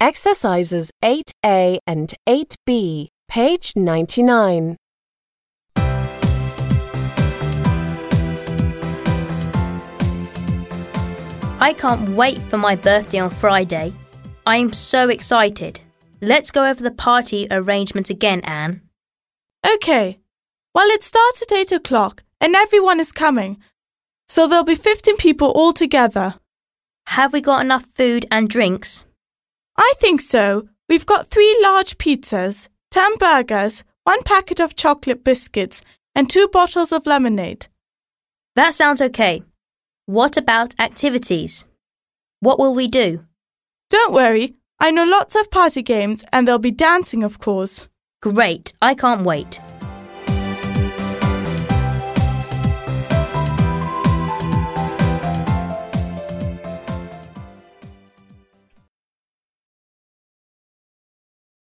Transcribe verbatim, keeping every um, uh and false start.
Exercises eight A and eight B, page ninety-nine. I can't wait for my birthday on Friday. I am so excited. Let's go over the party arrangements again, Anne. OK. Well, it starts at eight o'clock and everyone is coming. So there'll be fifteen people all together. Have we got enough food and drinks? I think so. We've got three large pizzas, ten burgers, one packet of chocolate biscuits, and two bottles of lemonade. That sounds okay. What about activities? What will we do? Don't worry. I know lots of party games and there'll be dancing, of course. Great. I can't wait.